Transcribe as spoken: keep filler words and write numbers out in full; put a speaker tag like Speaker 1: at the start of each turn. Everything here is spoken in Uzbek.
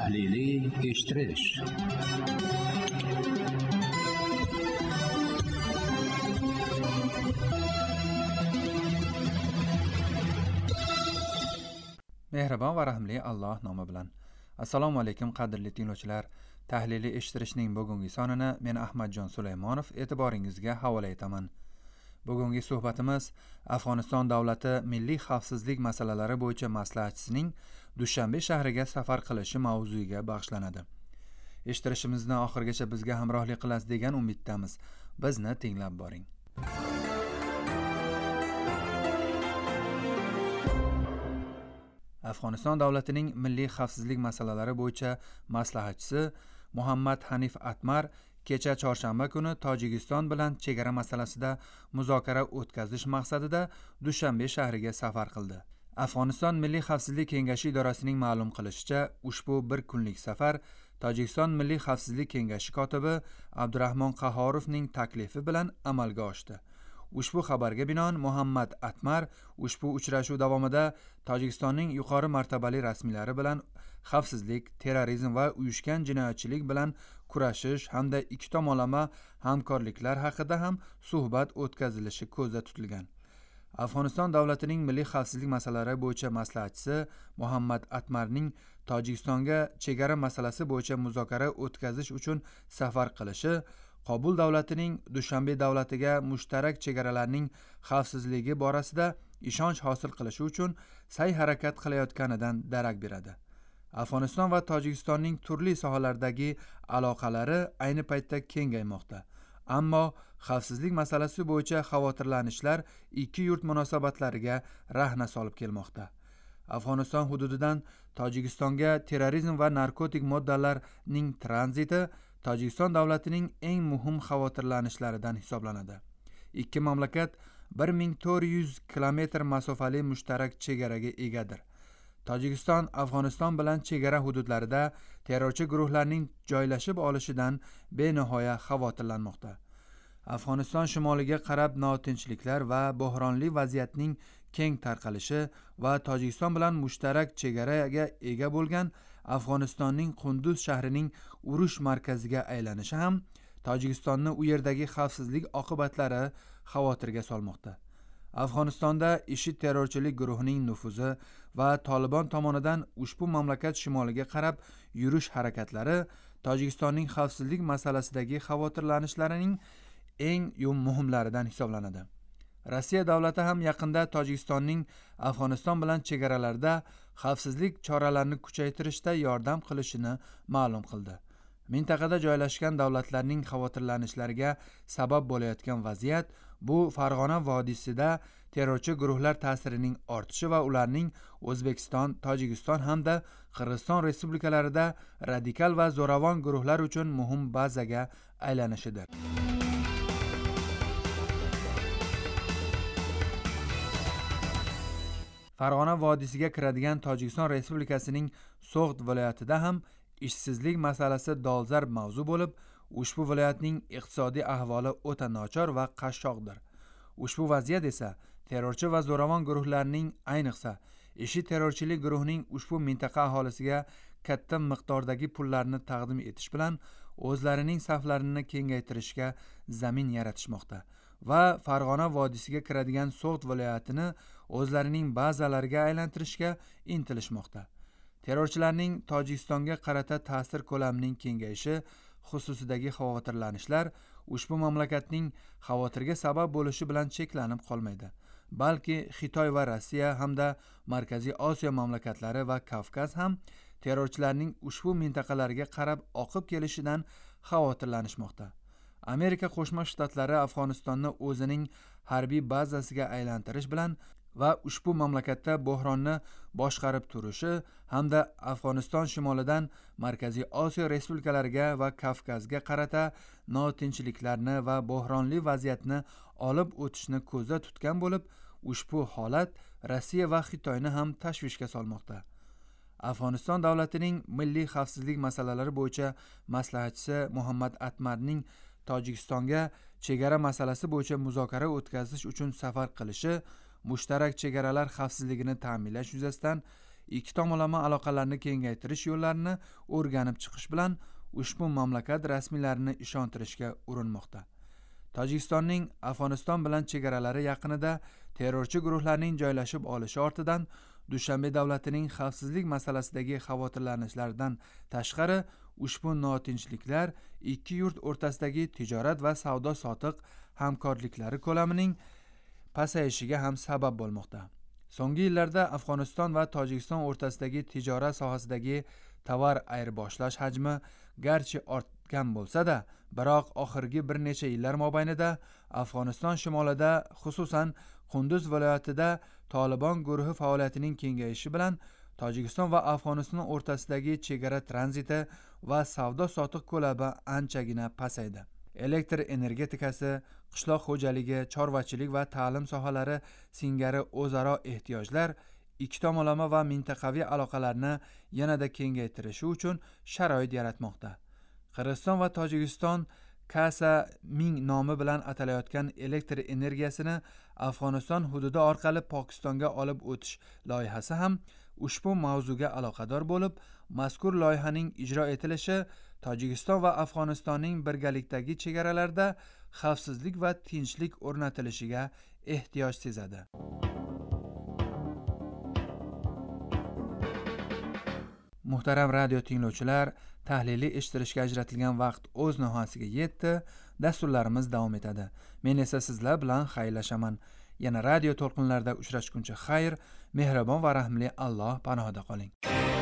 Speaker 1: Tahliliy eshittirish.
Speaker 2: Mehribon va rahmli Alloh nomi bilan. Assalomu alaykum qadrli tinglovchilar. Tahliliy eshittirishning bugungi sonini men Ahmadjon Sulaymonov e'tiboringizga havola etaman. Bugungi suhbatimiz Afg'oniston davlati milliy xavfsizlik masalalari bo'yicha maslahatchisining Dushanbe shahriga safar qilishi mavzuiga bag'ishlanadi. Eshittirishimizni oxirigacha bizga hamrohlik qilasiz degan umiddamiz. Bizni tinglab boring. Afg'oniston davlatining milliy xavfsizlik masalalari bo'yicha maslahatchisi Muhammad Hanif Atmar kecha chorshanba kuni Tojikiston bilan chegara masalasida muzokara o'tkazish maqsadida Dushanbe shahriga safar qildi. Afg'oniston Milliy xavfsizlik kengashi idorasining ma'lum qilishicha, ushbu bir kunlik safar Tojikiston Milliy xavfsizlik kengashi kotibi Abdurahmon Qahorovning taklifi bilan amalga oshdi. Ushbu xabarga binoan Muhammad Atmar ushbu uchrashuv davomida Tojikistonning yuqori martabali rasmiylari bilan xavfsizlik, terrorizm va uyushgan jinoyatchilik bilan kurashish hamda ikki tomonlama hamkorliklar haqida ham suhbat o'tkazilishi ko'zda tutilgan. Afg'oniston davlatining milliy xavfsizlik masalalari bo'yicha maslahatchisi Muhammad Atmarning Tojikistonga chegara masalasi bo'yicha muzokara o'tkazish uchun safar qilishi Qobul davlatining Dushanbe davlatiga mushtarak chegaralarning xavfsizligi borasida ishonch hosil qilishi uchun sa'y-harakat qilayotganidan darak beradi. Afg'oniston va Tojikistonning turli sohalardagi aloqalari ayni paytda kengaymoqda. Ammo xavfsizlik masalasi bo'yicha xavotirlanishlar ikki yurt munosabatlariga rahna solib kelmoqda. Afg'oniston hududidan Tojikistonga terrorizm va narkotik moddalarning tranziti Tojikiston davlatining eng muhim xavotirlanishlaridan hisoblanadi. Ikki mamlakat bir ming to'rt yuz kilometr masofali mushtarak chegaraga egadir. Tojikiston Afg'oniston bilan chegara hududlarida terrorchi guruhlarning joylashib olishidan benihoya xavotirlanmoqda. Afg'oniston shimoliga qarab notinchliklar va bo'hronli vaziyatning keng tarqalishi va Tojikiston bilan mushtarak chegaraga ega bo'lgan Afg'onistonning Qunduz shahrining urush markaziga aylanishi ham Tojikistonni u yerdagi xavfsizlik oqibatlari xavotirga solmoqda. Afg'onistonda IShID terrorchilik guruhining nufuzi va Tolibon tomonidan ushbu mamlakat shimoliga qarab yurish harakatlari Tojikistonning xavfsizlik masalasidagi xavotirlanishlarining eng muhimlaridan hisoblanadi. Rossiya davlati ham yaqinda Tojikistonning Afg'oniston bilan chegaralarda xavfsizlik choralarini kuchaytirishda yordam qilishini ma'lum qildi. Mintaqada joylashgan davlatlarning xavotirlanishlariga sabab bo'layotgan vaziyat bu Farg'ona vodiysida terrorchi guruhlar ta'sirining ortishi va ularning O'zbekiston, Tojikiston hamda Qirg'iziston respublikalarida radikal va zo'ravon guruhlar uchun muhim bazaga aylanishidir. Farg'ona vodiysiga kiradigan Tojikiston Respublikasining So'g'd viloyatida ham ishsizlik masalasi dolzarb mavzu bo'lib, ushbu viloyatning iqtisodiy ahvoli o'ta nochor va qashshoqdir. Ushbu vaziyat esa terrorchi va zo'ravon guruhlarning, ayniqsa IShID terrorchilik guruhining ushbu mintaqa aholisiga katta miqdordagi pullarni taqdim etish bilan o'zlarining saflarini kengaytirishga zamin yaratishmoqda va Farg'ona vodiysiga kiradigan So'g'd viloyatini o'zlarining bazalariga aylantirishga intilishmoqda. Terrorchilarning Tojikistonga qarata ta'sir ko'lamining kengayishi xususidagi xavotirlanishlar ushbu mamlakatning xavotirga sabab bo'lishi bilan cheklanib qolmaydi, balki Xitoy va Rossiya hamda Markaziy Osiyo mamlakatlari va Kavkaz ham terrorchilarning ushbu mintaqalarga qarab oqib kelishidan xavotirlanishmoqda. Amerika Qo'shma Shtatlari Afg'onistonni o'zining harbiy bazasiga aylantirish bilan va ushbu mamlakatda bo'hronni boshqarib turishi hamda Afg'oniston shimolidan Markaziy Osiyo respublikalariga va Kavkazga qarata notinchliklarni va bo'hronli vaziyatni olib o'tishni ko'zda tutgan bo'lib, ushbu holat Rossiya va Xitoyni ham tashvishga solmoqda. Afg'oniston davlatining milliy xavfsizlik masalalari bo'yicha maslahatchisi Muhammad Atmarning Tojikistonga chegara masalasi bo'yicha muzokara o'tkazish uchun safar qilishi mushtarak chegaralar xavfsizligini ta'minlash yuzasidan ikki tomonlama aloqalarni kengaytirish yo'llarini o'rganib chiqish bilan ushbu mamlakat rasmiylarini ishontirishga urinmoqda. Tojikistonning Afg'oniston bilan chegaralari yaqinida terrorchi guruhlarning joylashib olishi ortidan Dushanbe davlatining xavfsizlik masalasidagi xavotirlanishlardan tashqari ushbu notinchliklar ikki yurt o'rtasidagi tijorat va savdo sotiq hamkorliklari ko'lamining pasayishiga ham sabab bo'lmoqda. So'nggi yillarda Afg'oniston va Tojikiston o'rtasidagi tijorat sohasidagi tovar ayirboshlash hajmi garchi ortgan bo'lsa-da, biroq oxirgi bir necha yillar mobaynida Afg'oniston shimolida, xususan Qunduz viloyatida Tolibon guruhi faoliyatining kengayishi bilan Tojikiston va Afg'oniston o'rtasidagi chegara tranziti va savdo sotiq ko'lami anchagina pasaydi. Elektr energetikasi, qishloq xo'jaligi, chorvachilik va ta'lim sohalari singari o'zaro ehtiyojlar ikki tomonlama va mintaqaviy aloqalarni yanada kengaytirishi uchun sharoit yaratmoqda. Qirg'iziston va Tojikiston Kasa Ming nomi bilan atalayotgan elektr energiyasini Afg'oniston hududi orqali Pokistonga olib o'tish loyihasi ham ushbu mavzuga aloqador bo'lib, mazkur loyihaning ijro etilishi Tojikiston va Afg'onistonning birgalikdagi chegaralarda xavfsizlik va tinchlik o'rnatilishiga ehtiyoj sezadi. Muhtaram radio tinglovchilar, tahliliy eshittirishga ajratilgan vaqt o'z nihoyasiga yetdi. Dasturlarimiz davom etadi. Men esa sizlar bilan xayrlashaman. Yana radio to'lqinlarida uchrashguncha xayr, mehribon va rahmli Alloh panohida qoling.